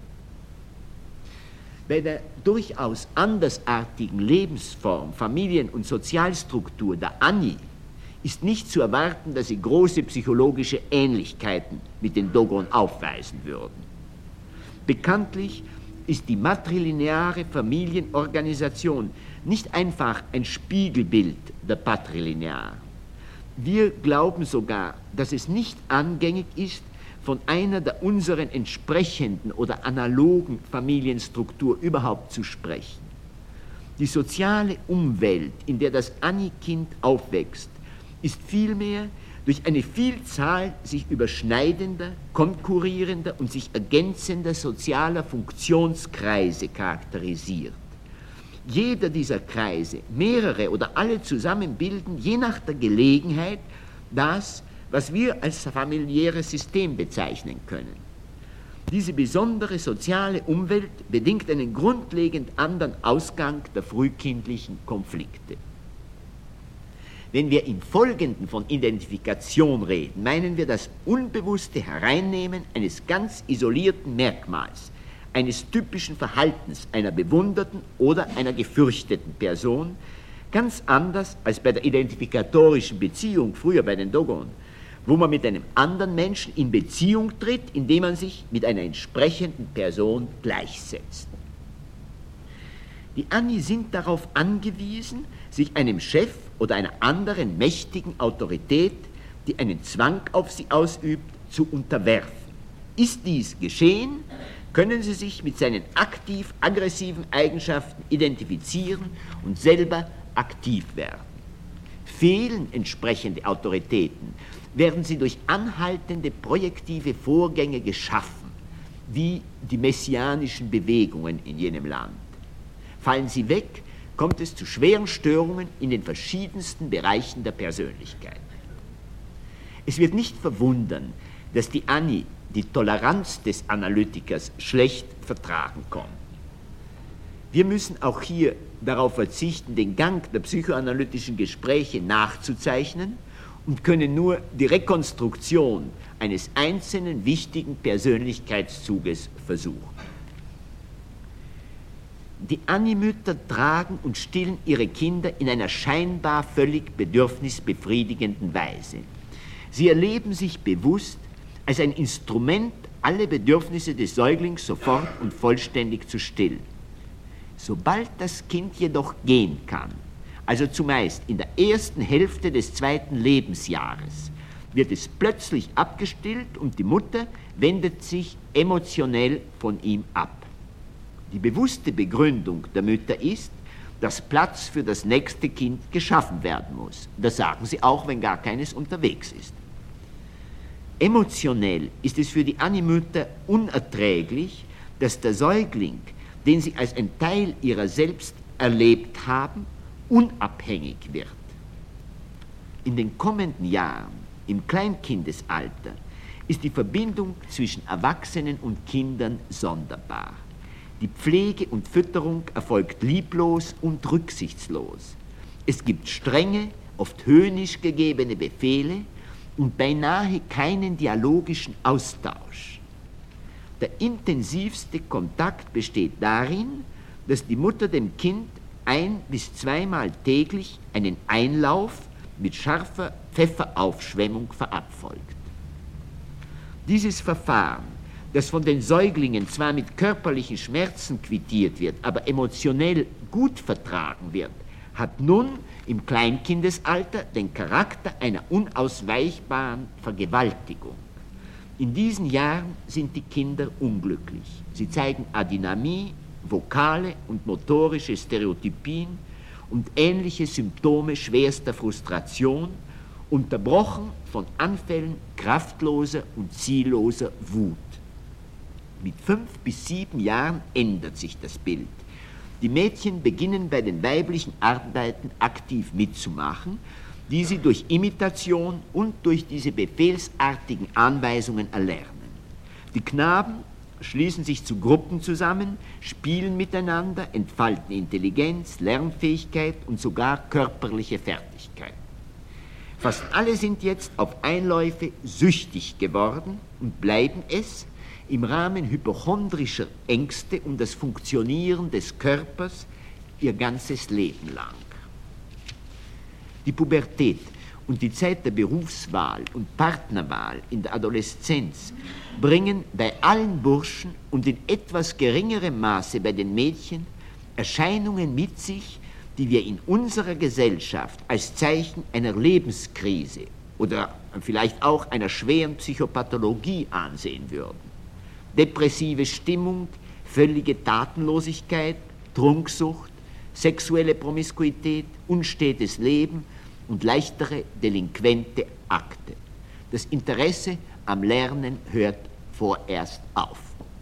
Bei der durchaus andersartigen Lebensform, Familien- und Sozialstruktur der Ani ist nicht zu erwarten, dass sie große psychologische Ähnlichkeiten mit den Dogon aufweisen würden. Bekanntlich ist die matrilineare Familienorganisation nicht einfach ein Spiegelbild der patrilinear. Wir glauben sogar, dass es nicht angängig ist, von einer der unseren entsprechenden oder analogen Familienstruktur überhaupt zu sprechen. Die soziale Umwelt, in der das Ani-Kind aufwächst, ist vielmehr durch eine Vielzahl sich überschneidender, konkurrierender und sich ergänzender sozialer Funktionskreise charakterisiert. Jeder dieser Kreise, mehrere oder alle zusammen bilden, je nach der Gelegenheit, das, was wir als familiäres System bezeichnen können. Diese besondere soziale Umwelt bedingt einen grundlegend anderen Ausgang der frühkindlichen Konflikte. Wenn wir im Folgenden von Identifikation reden, meinen wir das unbewusste Hereinnehmen eines ganz isolierten Merkmals, eines typischen Verhaltens einer bewunderten oder einer gefürchteten Person, ganz anders als bei der identifikatorischen Beziehung früher bei den Dogon, wo man mit einem anderen Menschen in Beziehung tritt, indem man sich mit einer entsprechenden Person gleichsetzt. Die Ani sind darauf angewiesen, sich einem Chef oder einer anderen mächtigen Autorität, die einen Zwang auf sie ausübt, zu unterwerfen. Ist dies geschehen, können sie sich mit seinen aktiv-aggressiven Eigenschaften identifizieren und selber aktiv werden. Fehlen entsprechende Autoritäten, werden sie durch anhaltende projektive Vorgänge geschaffen, wie die messianischen Bewegungen in jenem Land. Fallen sie weg, kommt es zu schweren Störungen in den verschiedensten Bereichen der Persönlichkeit. Es wird nicht verwundern, dass die Annie die Toleranz des Analytikers schlecht vertragen konnte. Wir müssen auch hier darauf verzichten, den Gang der psychoanalytischen Gespräche nachzuzeichnen und können nur die Rekonstruktion eines einzelnen wichtigen Persönlichkeitszuges versuchen. Die Annie-Mütter tragen und stillen ihre Kinder in einer scheinbar völlig bedürfnisbefriedigenden Weise. Sie erleben sich bewusst als ein Instrument, alle Bedürfnisse des Säuglings sofort und vollständig zu stillen. Sobald das Kind jedoch gehen kann, also zumeist in der ersten Hälfte des 2. Lebensjahres, wird es plötzlich abgestillt und die Mutter wendet sich emotionell von ihm ab. Die bewusste Begründung der Mütter ist, dass Platz für das nächste Kind geschaffen werden muss. Das sagen sie auch, wenn gar keines unterwegs ist. Emotionell ist es für die Annie-Mütter unerträglich, dass der Säugling, den sie als ein Teil ihrer selbst erlebt haben, unabhängig wird. In den kommenden Jahren, im Kleinkindesalter, ist die Verbindung zwischen Erwachsenen und Kindern sonderbar. Die Pflege und Fütterung erfolgt lieblos und rücksichtslos. Es gibt strenge, oft höhnisch gegebene Befehle und beinahe keinen dialogischen Austausch. Der intensivste Kontakt besteht darin, dass die Mutter dem Kind 1- bis 2-mal täglich einen Einlauf mit scharfer Pfefferaufschwemmung verabfolgt. Dieses Verfahren, das von den Säuglingen zwar mit körperlichen Schmerzen quittiert wird, aber emotionell gut vertragen wird, hat nun im Kleinkindesalter den Charakter einer unausweichbaren Vergewaltigung. In diesen Jahren sind die Kinder unglücklich. Sie zeigen Adynamie, vokale und motorische Stereotypien und ähnliche Symptome schwerster Frustration, unterbrochen von Anfällen kraftloser und zielloser Wut. Mit 5 bis 7 Jahren ändert sich das Bild. Die Mädchen beginnen bei den weiblichen Arbeiten aktiv mitzumachen, die sie durch Imitation und durch diese befehlsartigen Anweisungen erlernen. Die Knaben schließen sich zu Gruppen zusammen, spielen miteinander, entfalten Intelligenz, Lernfähigkeit und sogar körperliche Fertigkeit. Fast alle sind jetzt auf Einläufe süchtig geworden und bleiben es im Rahmen hypochondrischer Ängste um das Funktionieren des Körpers ihr ganzes Leben lang. Die Pubertät und die Zeit der Berufswahl und Partnerwahl in der Adoleszenz bringen bei allen Burschen und in etwas geringerem Maße bei den Mädchen Erscheinungen mit sich, die wir in unserer Gesellschaft als Zeichen einer Lebenskrise oder vielleicht auch einer schweren Psychopathologie ansehen würden. Depressive Stimmung, völlige Tatenlosigkeit, Trunksucht, sexuelle Promiskuität, unstetes Leben und leichtere delinquente Akte. Das Interesse am Lernen hört vorerst auf.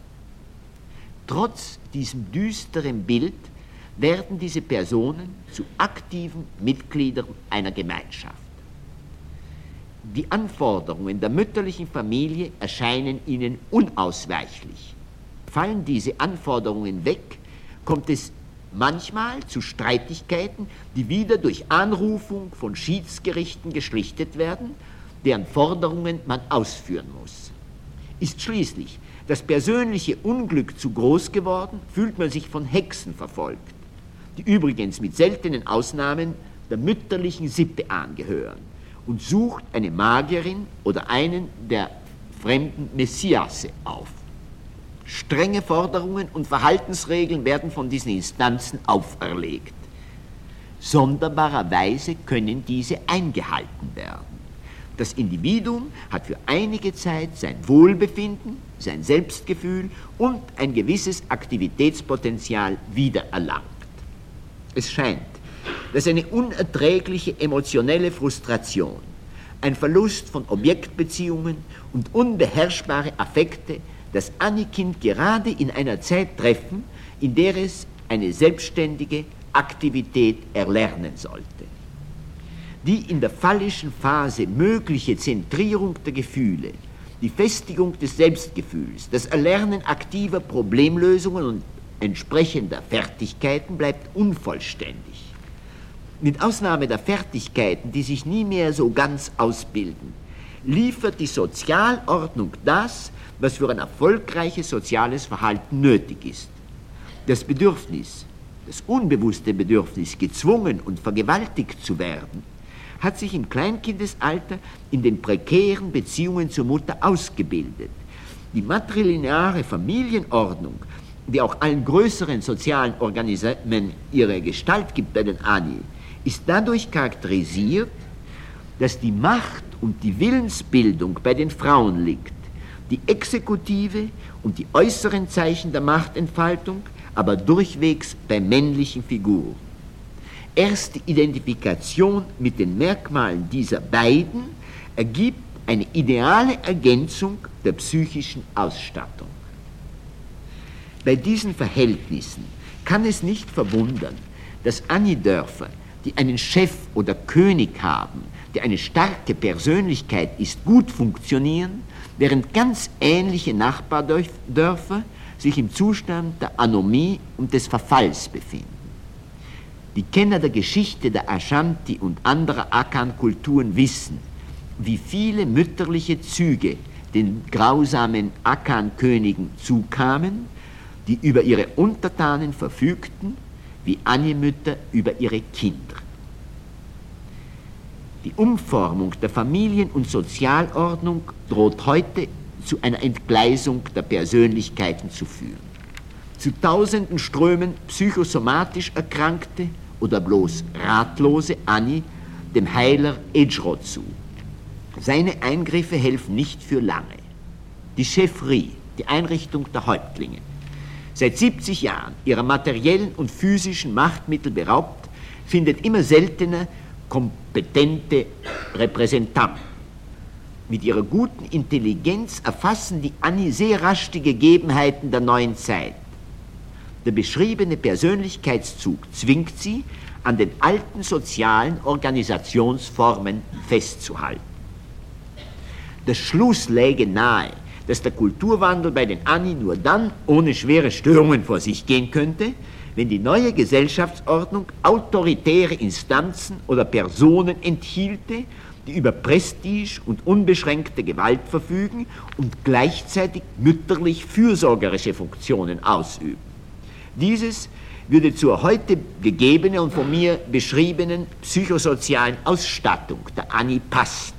Trotz diesem düsteren Bild werden diese Personen zu aktiven Mitgliedern einer Gemeinschaft. Die Anforderungen der mütterlichen Familie erscheinen ihnen unausweichlich. Fallen diese Anforderungen weg, kommt es manchmal zu Streitigkeiten, die wieder durch Anrufung von Schiedsgerichten geschlichtet werden, deren Forderungen man ausführen muss. Ist schließlich das persönliche Unglück zu groß geworden, fühlt man sich von Hexen verfolgt, die übrigens mit seltenen Ausnahmen der mütterlichen Sippe angehören, und sucht eine Magierin oder einen der fremden Messiasse auf. Strenge Forderungen und Verhaltensregeln werden von diesen Instanzen auferlegt. Sonderbarerweise können diese eingehalten werden. Das Individuum hat für einige Zeit sein Wohlbefinden, sein Selbstgefühl und ein gewisses Aktivitätspotenzial wiedererlangt. Es scheint, dass eine unerträgliche emotionelle Frustration, ein Verlust von Objektbeziehungen und unbeherrschbare Affekte das Anni-Kind gerade in einer Zeit treffen, in der es eine selbstständige Aktivität erlernen sollte. Die in der phallischen Phase mögliche Zentrierung der Gefühle, die Festigung des Selbstgefühls, das Erlernen aktiver Problemlösungen und entsprechender Fertigkeiten bleibt unvollständig. Mit Ausnahme der Fertigkeiten, die sich nie mehr so ganz ausbilden, liefert die Sozialordnung das, was für ein erfolgreiches soziales Verhalten nötig ist. Das Bedürfnis, das unbewusste Bedürfnis, gezwungen und vergewaltigt zu werden, hat sich im Kleinkindesalter in den prekären Beziehungen zur Mutter ausgebildet. Die matrilineare Familienordnung, die auch allen größeren sozialen Organismen ihre Gestalt gibt bei den Anni, ist dadurch charakterisiert, dass die Macht und die Willensbildung bei den Frauen liegt, die Exekutive und die äußeren Zeichen der Machtentfaltung aber durchwegs bei männlichen Figuren. Erst die Identifikation mit den Merkmalen dieser beiden ergibt eine ideale Ergänzung der psychischen Ausstattung. Bei diesen Verhältnissen kann es nicht verwundern, dass Anni-Dörfer, die einen Chef oder König haben, der eine starke Persönlichkeit ist, gut funktionieren, während ganz ähnliche Nachbardörfer sich im Zustand der Anomie und des Verfalls befinden. Die Kenner der Geschichte der Ashanti und anderer Akan-Kulturen wissen, wie viele mütterliche Züge den grausamen Akan-Königen zukamen, die über ihre Untertanen verfügten, wie Anni-Mütter über ihre Kinder. Die Umformung der Familien- und Sozialordnung droht heute zu einer Entgleisung der Persönlichkeiten zu führen. Zu Tausenden strömen psychosomatisch Erkrankte oder bloß ratlose Anni dem Heiler Ejro zu. Seine Eingriffe helfen nicht für lange. Die Chefferie, die Einrichtung der Häuptlinge, seit 70 Jahren ihrer materiellen und physischen Machtmittel beraubt, findet immer seltener kompetente Repräsentanten. Mit ihrer guten Intelligenz erfassen die Anni sehr rasch die Gegebenheiten der neuen Zeit. Der beschriebene Persönlichkeitszug zwingt sie, an den alten sozialen Organisationsformen festzuhalten. Der Schluss läge nahe, dass der Kulturwandel bei den Anni nur dann ohne schwere Störungen vor sich gehen könnte, wenn die neue Gesellschaftsordnung autoritäre Instanzen oder Personen enthielte, die über Prestige und unbeschränkte Gewalt verfügen und gleichzeitig mütterlich fürsorgerische Funktionen ausüben. Dieses würde zur heute gegebenen und von mir beschriebenen psychosozialen Ausstattung der Anni passen.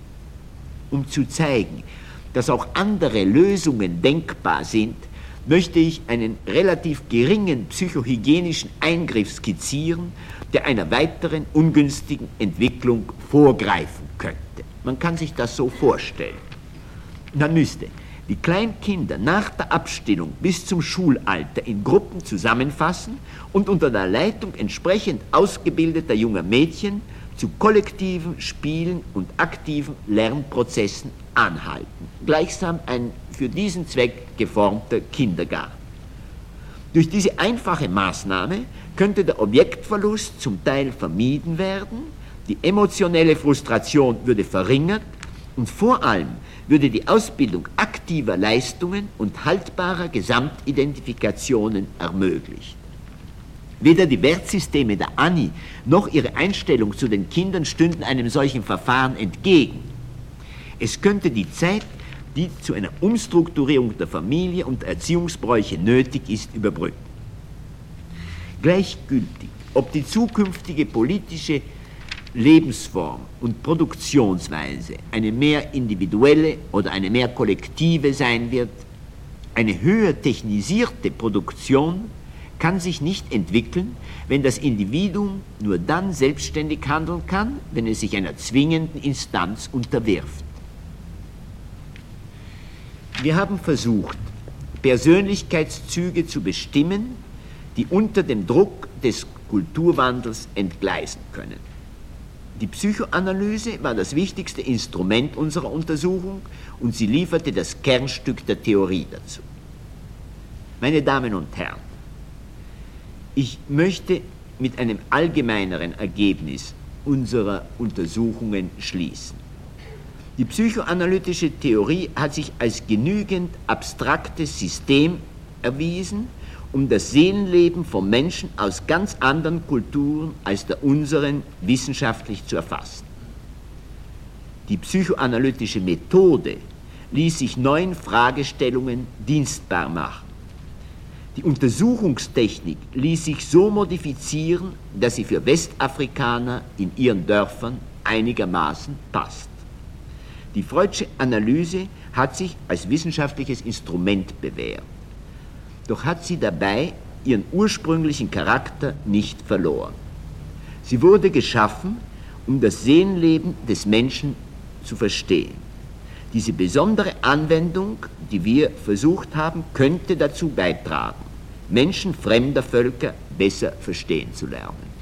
Um zu zeigen, dass auch andere Lösungen denkbar sind, möchte ich einen relativ geringen psychohygienischen Eingriff skizzieren, der einer weiteren ungünstigen Entwicklung vorgreifen könnte. Man kann sich das so vorstellen. Man müsste die Kleinkinder nach der Abstillung bis zum Schulalter in Gruppen zusammenfassen und unter der Leitung entsprechend ausgebildeter junger Mädchen zu kollektiven Spielen und aktiven Lernprozessen anhalten. Gleichsam ein für diesen Zweck geformter Kindergarten. Durch diese einfache Maßnahme könnte der Objektverlust zum Teil vermieden werden, die emotionelle Frustration würde verringert und vor allem würde die Ausbildung aktiver Leistungen und haltbarer Gesamtidentifikationen ermöglicht. Weder die Wertsysteme der Anni noch ihre Einstellung zu den Kindern stünden einem solchen Verfahren entgegen. Es könnte die Zeit, die zu einer Umstrukturierung der Familie und Erziehungsbräuche nötig ist, überbrücken. Gleichgültig, ob die zukünftige politische Lebensform und Produktionsweise eine mehr individuelle oder eine mehr kollektive sein wird, eine höher technisierte Produktion kann sich nicht entwickeln, wenn das Individuum nur dann selbstständig handeln kann, wenn es sich einer zwingenden Instanz unterwirft. Wir haben versucht, Persönlichkeitszüge zu bestimmen, die unter dem Druck des Kulturwandels entgleisen können. Die Psychoanalyse war das wichtigste Instrument unserer Untersuchung und sie lieferte das Kernstück der Theorie dazu. Meine Damen und Herren, ich möchte mit einem allgemeineren Ergebnis unserer Untersuchungen schließen. Die psychoanalytische Theorie hat sich als genügend abstraktes System erwiesen, um das Seelenleben von Menschen aus ganz anderen Kulturen als der unseren wissenschaftlich zu erfassen. Die psychoanalytische Methode ließ sich neuen Fragestellungen dienstbar machen. Die Untersuchungstechnik ließ sich so modifizieren, dass sie für Westafrikaner in ihren Dörfern einigermaßen passt. Die Freudsche Analyse hat sich als wissenschaftliches Instrument bewährt. Doch hat sie dabei ihren ursprünglichen Charakter nicht verloren. Sie wurde geschaffen, um das Seelenleben des Menschen zu verstehen. Diese besondere Anwendung, die wir versucht haben, könnte dazu beitragen, Menschen fremder Völker besser verstehen zu lernen.